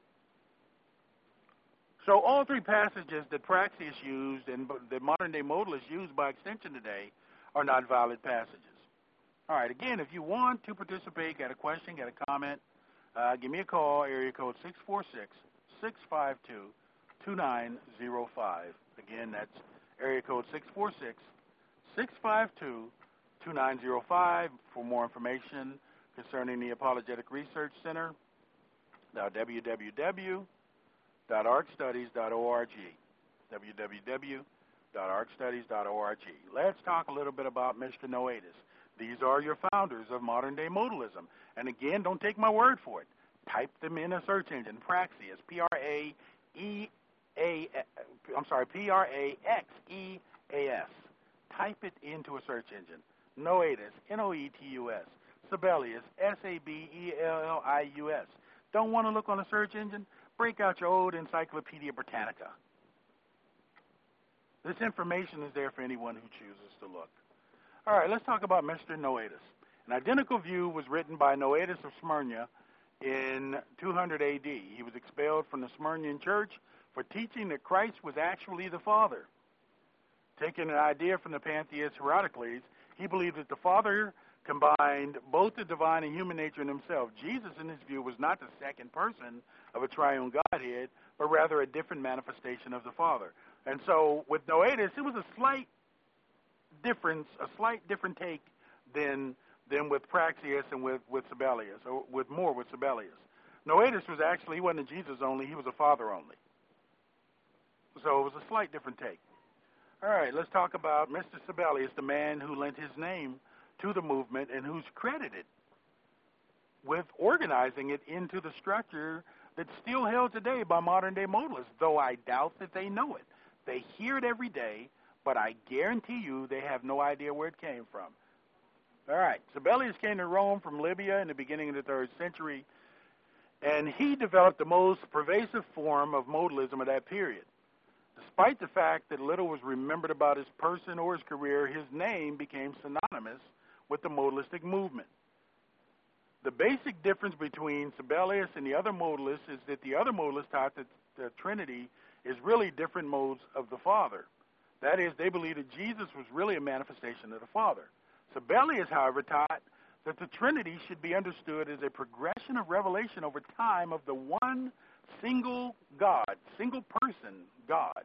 So all three passages that Praxeus used and the modern-day modalists use by extension today are not valid passages. All right, again, if you want to participate, got a question, got a comment, give me a call, area code 646-652-2905. Again, that's area code 646-652-2905 for more information concerning the Apologetic Research Center. www.arcstudies.org. www.arcstudies.org. Let's talk a little bit about Mr. Noetus. These are your founders of modern-day modalism. And again, don't take my word for it. Type them in a search engine. Praxeus, Praxeas. Type it into a search engine. Noetus, Noetus. Sabellius, Sabellius. Don't want to look on a search engine? Break out your old Encyclopedia Britannica. This information is there for anyone who chooses to look. All right, let's talk about Mr. Noetus. An identical view was written by Noetus of Smyrna in 200 AD. He was expelled from the Smyrnian church for teaching that Christ was actually the Father. Taking an idea from the pantheist Heracles, he believed that the Father combined both the divine and human nature in himself. Jesus, in his view, was not the second person of a triune Godhead, but rather a different manifestation of the Father. And so with Noetus, it was a slight difference, a slight different take than with Praxeas and with Sabellius, or with Sabellius. Noetus was actually, he wasn't a Jesus only, he was a Father only. So it was a slight different take. All right, let's talk about Mr. Sabellius, the man who lent his name to the movement and who's credited with organizing it into the structure that's still held today by modern-day modalists, though I doubt that they know it. They hear it every day, but I guarantee you they have no idea where it came from. All right, Sabellius came to Rome from Libya in the beginning of the 3rd century, and he developed the most pervasive form of modalism of that period. Despite the fact that little was remembered about his person or his career, his name became synonymous with the modalistic movement. The basic difference between Sabellius and the other modalists is that the other modalists taught that the Trinity is really different modes of the Father. That is, they believed that Jesus was really a manifestation of the Father. Sabellius, however, taught that the Trinity should be understood as a progression of revelation over time of the one single God, single person God.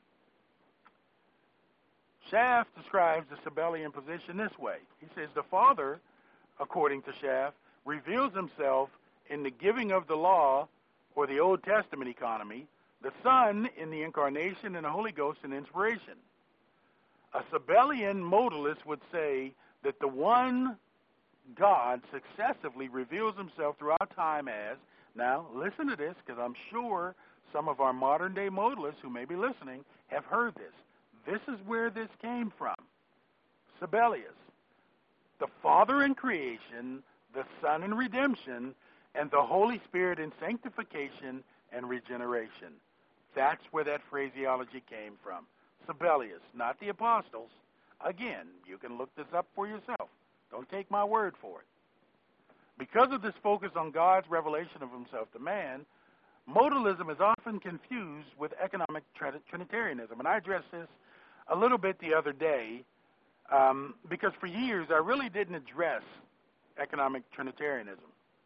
Schaff describes the Sabellian position this way. He says, the Father, according to Schaff, reveals himself in the giving of the law, or the Old Testament economy, the Son in the incarnation, and the Holy Ghost in inspiration. A Sabellian modalist would say that the one God successively reveals himself throughout time as, now listen to this, because I'm sure some of our modern-day modalists who may be listening have heard this. This is where this came from. Sabellius, the Father in creation, the Son in redemption, and the Holy Spirit in sanctification and regeneration. That's where that phraseology came from. Sabellius, not the apostles. Again, you can look this up for yourself. Don't take my word for it. Because of this focus on God's revelation of himself to man, modalism is often confused with economic Trinitarianism. And I addressed this a little bit the other day because for years I really didn't address economic Trinitarianism.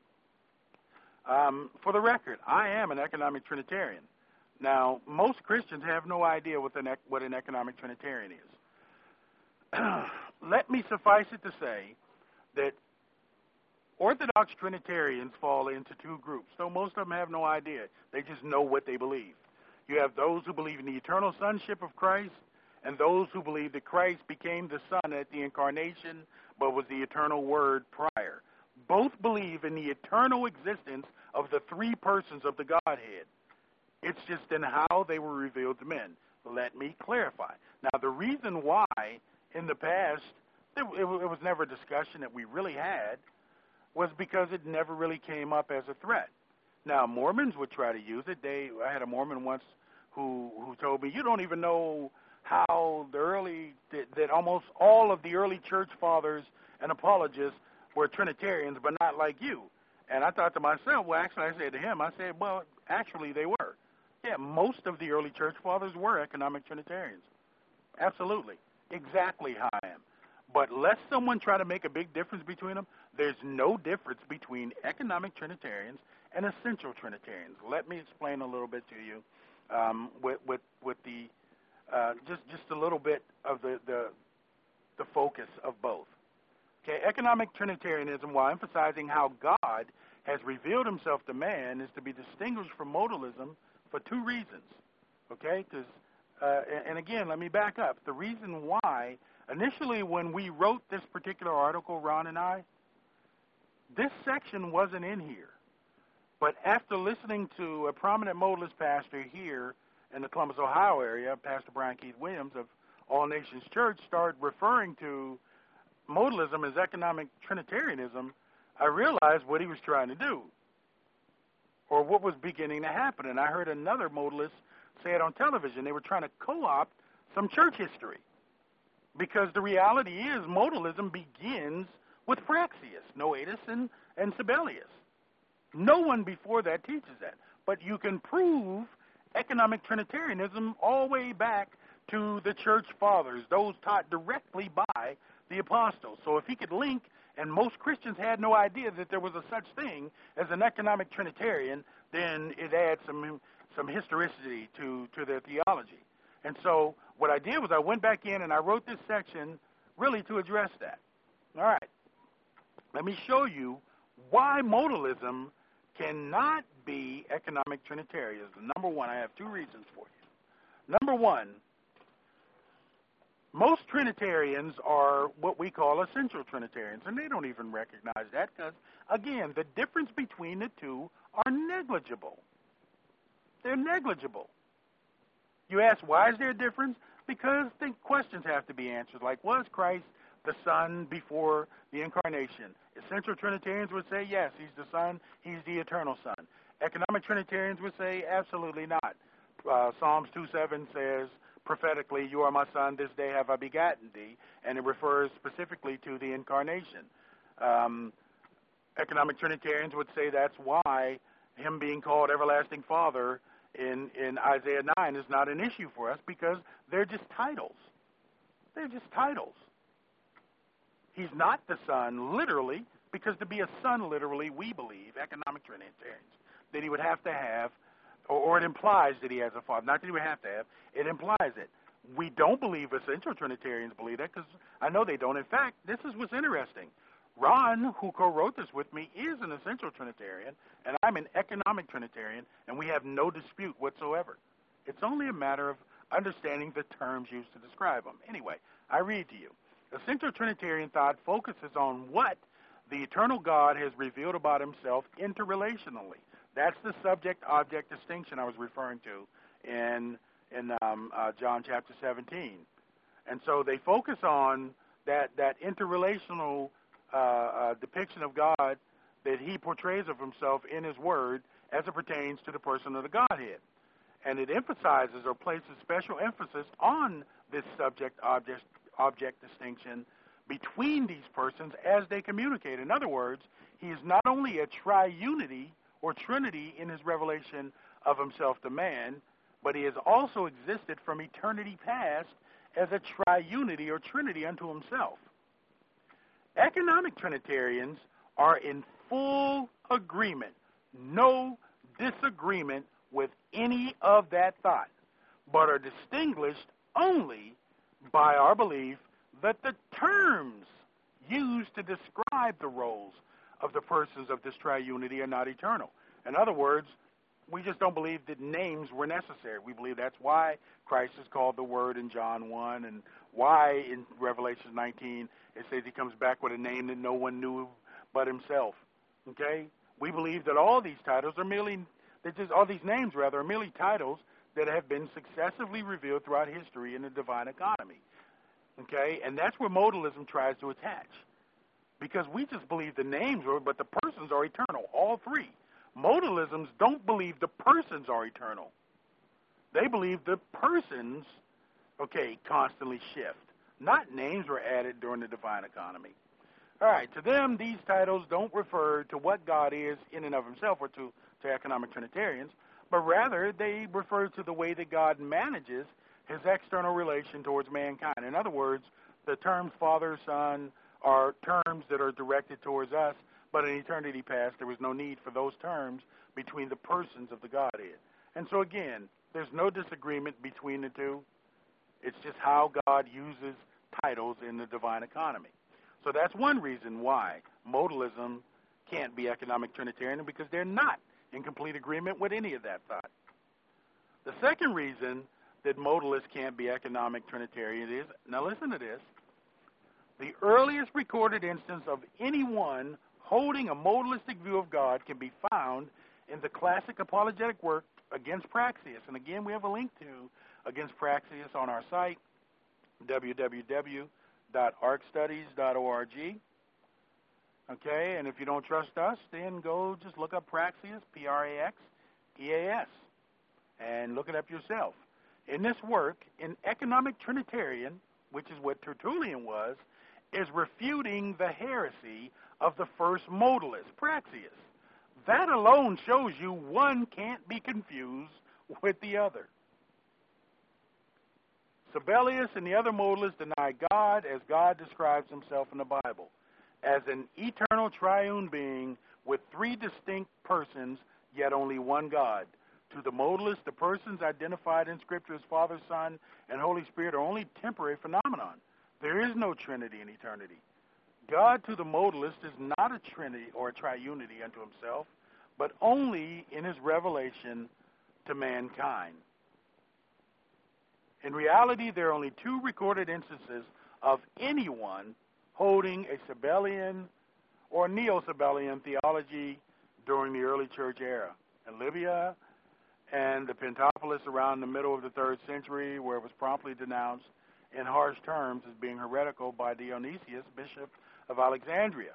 For the record, I am an economic Trinitarian. Now, most Christians have no idea what an economic Trinitarian is. Let me suffice it to say that Orthodox Trinitarians fall into two groups, though most of them have no idea. They just know what they believe. You have those who believe in the eternal sonship of Christ, and those who believe that Christ became the Son at the incarnation, but was the eternal Word prior. Both believe in the eternal existence of the three persons of the Godhead. It's just in how they were revealed to men. Let me clarify. Now, the reason why in the past it was never a discussion that we really had was because it never really came up as a threat. Now, Mormons would try to use it. I had a Mormon once who told me, you don't even know how that almost all of the early church fathers and apologists were Trinitarians, but not like you. And I thought to myself, well, actually, I said to him, well, actually they were. Yeah, most of the early church fathers were economic Trinitarians. Absolutely. Exactly how I am. But lest someone try to make a big difference between them, there's no difference between economic Trinitarians and essential Trinitarians. Let me explain a little bit to you with the just a little bit of the focus of both. Okay, economic Trinitarianism, while emphasizing how God has revealed himself to man, is to be distinguished from modalism for two reasons. Okay, because and again, let me back up. The reason why, initially when we wrote this particular article, Ron and I, this section wasn't in here. But after listening to a prominent modalist pastor here in the Columbus, Ohio area, Pastor Brian Keith Williams of All Nations Church, start referring to modalism as economic Trinitarianism, I realized what he was trying to do, or what was beginning to happen. And I heard another modalist say it on television. They were trying to co-opt some church history, because the reality is modalism begins with Praxeas, Noetus, and Sabellius. No one before that teaches that. But you can prove economic Trinitarianism all the way back to the church fathers, those taught directly by the apostles. So if he could link and most Christians had no idea that there was a such thing as an economic Trinitarian, then it adds some historicity to their theology. And so what I did was I went back in and I wrote this section really to address that. All right. Let me show you why modalism cannot be economic Trinitarianism. Number one, I have two reasons for you. Number one, most Trinitarians are what we call essential Trinitarians, and they don't even recognize that because, again, the difference between the two are negligible. They're negligible. You ask, why is there a difference? Because the questions have to be answered, like, was Christ the Son before the incarnation? Essential Trinitarians would say, yes, he's the Son, he's the eternal Son. Economic Trinitarians would say, absolutely not. Psalms 2:7 says, prophetically, you are my Son, this day have I begotten thee, and it refers specifically to the incarnation. Economic Trinitarians would say that's why him being called Everlasting Father in Isaiah 9 is not an issue for us, because they're just titles. They're just titles. He's not the Son, literally, because to be a son, literally, we believe, economic Trinitarians, that he would have to have, or it implies that he has a father. Not that he would have to have, it implies it. We don't believe essential Trinitarians believe that, because I know they don't. In fact, this is what's interesting. Ron, who co-wrote this with me, is an essential Trinitarian, and I'm an economic Trinitarian, and we have no dispute whatsoever. It's only a matter of understanding the terms used to describe them. Anyway, I read to you. Essential Trinitarian thought focuses on what the eternal God has revealed about himself interrelationally. That's the subject-object distinction I was referring to in John chapter 17. And so they focus on that interrelational depiction of God that he portrays of himself in his word as it pertains to the person of the Godhead. And it emphasizes or places special emphasis on this subject-object distinction between these persons as they communicate. In other words, he is not only a triunity or trinity in his revelation of himself to man, but he has also existed from eternity past as a triunity or trinity unto himself. Economic Trinitarians are in full agreement, no disagreement with any of that thought, but are distinguished only by our belief that the terms used to describe the roles of the persons of this triunity are not eternal. In other words, we just don't believe that names were necessary. We believe that's why Christ is called the Word in John 1, and why in Revelation 19 it says he comes back with a name that no one knew but himself. Okay? We believe that all these titles are merely, all these names rather, are merely titles that have been successively revealed throughout history in the divine economy. Okay? And that's where modalism tries to attach. Because we just believe the names are, but the persons are eternal, all three. Modalisms don't believe the persons are eternal. They believe the persons, constantly shift. Not names were added during the divine economy. All right, to them, these titles don't refer to what God is in and of himself, or to economic Trinitarians, but rather they refer to the way that God manages his external relation towards mankind. In other words, the terms Father, Son are terms that are directed towards us, but in eternity past, there was no need for those terms between the persons of the Godhead. And so again, there's no disagreement between the two. It's just how God uses titles in the divine economy. So that's one reason why modalism can't be economic Trinitarian, because they're not in complete agreement with any of that thought. The second reason that modalists can't be economic Trinitarian is, now listen to this, the earliest recorded instance of anyone holding a modalistic view of God can be found in the classic apologetic work Against Praxeus. And again, we have a link to Against Praxeus on our site, www.arcstudies.org. Okay, and if you don't trust us, then go just look up Praxeus, Praxeas, and look it up yourself. In this work, an economic Trinitarian, which is what Tertullian was, is refuting the heresy of the first modalist, Praxeus. That alone shows you one can't be confused with the other. Sabellius and the other modalists deny God as God describes himself in the Bible. as an eternal triune being with three distinct persons, yet only one God. To the modalist, the persons identified in Scripture as Father, Son, and Holy Spirit are only temporary phenomenon. There is no Trinity in eternity. God, to the modalist, is not a Trinity or a triunity unto himself, but only in his revelation to mankind. In reality, there are only two recorded instances of anyone holding a Sabellian or Neo-Sabellian theology during the early church era. In Libya and the Pentapolis around the middle of the 3rd century, where it was promptly denounced in harsh terms as being heretical by Dionysius, Bishop of Alexandria.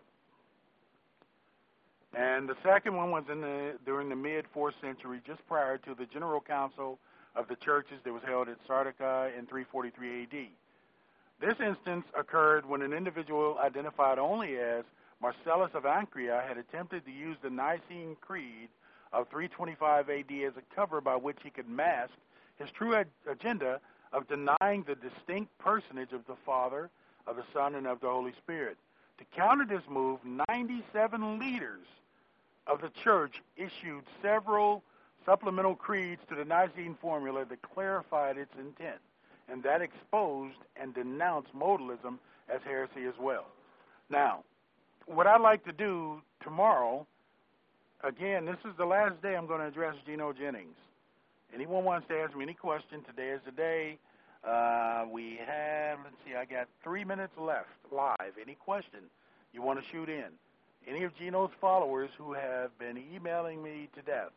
And the second one was during the mid-4th century, just prior to the General Council of the Churches that was held at Sardica in 343 A.D. This instance occurred when an individual identified only as Marcellus of Ancyra had attempted to use the Nicene Creed of 325 A.D. as a cover by which he could mask his true agenda of denying the distinct personage of the Father, of the Son, and of the Holy Spirit. To counter this move, 97 leaders of the church issued several supplemental creeds to the Nicene formula that clarified its intent, and that exposed and denounced modalism as heresy as well. Now, what I'd like to do tomorrow, again, this is the last day I'm going to address Gino Jennings. Anyone wants to ask me any question, today is the day. We have, let's see, I got 3 minutes left live. Any question you want to shoot in? Any of Gino's followers who have been emailing me to death.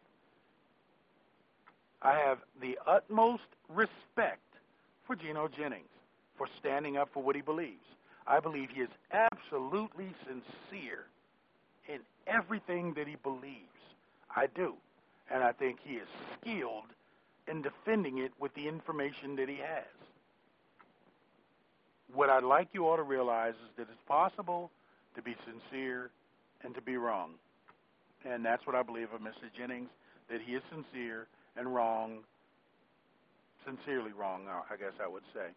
I have the utmost respect for Gino Jennings for standing up for what he believes. I believe he is absolutely sincere in everything that he believes. I do. And I think he is skilled in defending it with the information that he has. What I'd like you all to realize is that it's possible to be sincere and to be wrong. And that's what I believe of Mr. Jennings, that he is sincere and wrong, sincerely wrong, I guess I would say.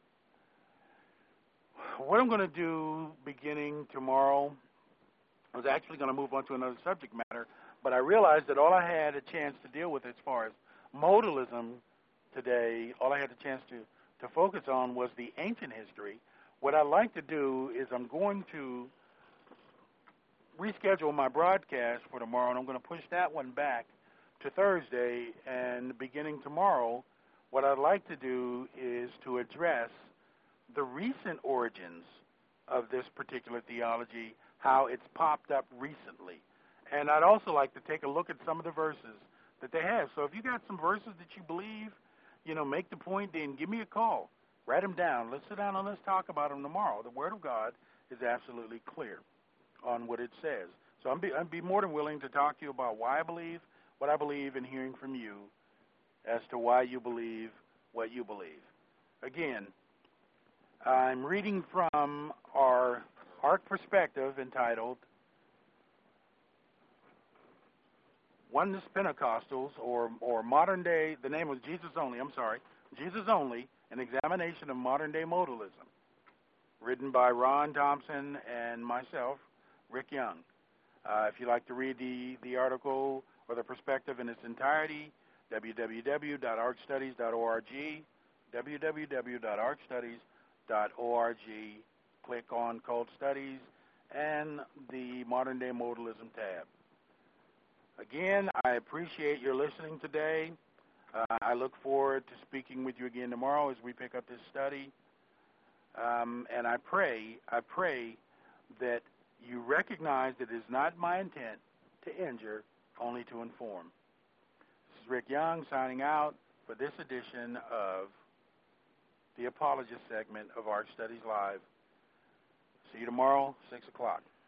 What I'm going to do beginning tomorrow, I was actually going to move on to another subject matter, but I realized that all I had a chance to deal with as far as modalism today, all I had a chance to focus on was the ancient history. What I'd like to do is I'm going to reschedule my broadcast for tomorrow, and I'm going to push that one back to Thursday. And beginning tomorrow, what I'd like to do is to address the recent origins of this particular theology, how it's popped up recently. And I'd also like to take a look at some of the verses that they have. So if you got some verses that you believe, make the point, then give me a call. Write them down. Let's sit down and let's talk about them tomorrow. The Word of God is absolutely clear on what it says. So I'd be more than willing to talk to you about why I believe what I believe and hearing from you as to why you believe what you believe. Again, I'm reading from our ARC perspective entitled Oneness Pentecostals or Modern Day, the name was Jesus Only, an examination of modern day modalism, written by Ron Thompson and myself, Rick Young. If you'd like to read the article or the perspective in its entirety, www.arcstudies.org, www.arcstudies.org, click on Cult Studies and the Modern Day Modalism tab. Again, I appreciate your listening today. I look forward to speaking with you again tomorrow as we pick up this study. And I pray that you recognize that it is not my intent to injure, only to inform. This is Rick Young signing out for this edition of the Apologist segment of Arch Studies Live. See you tomorrow, 6 o'clock.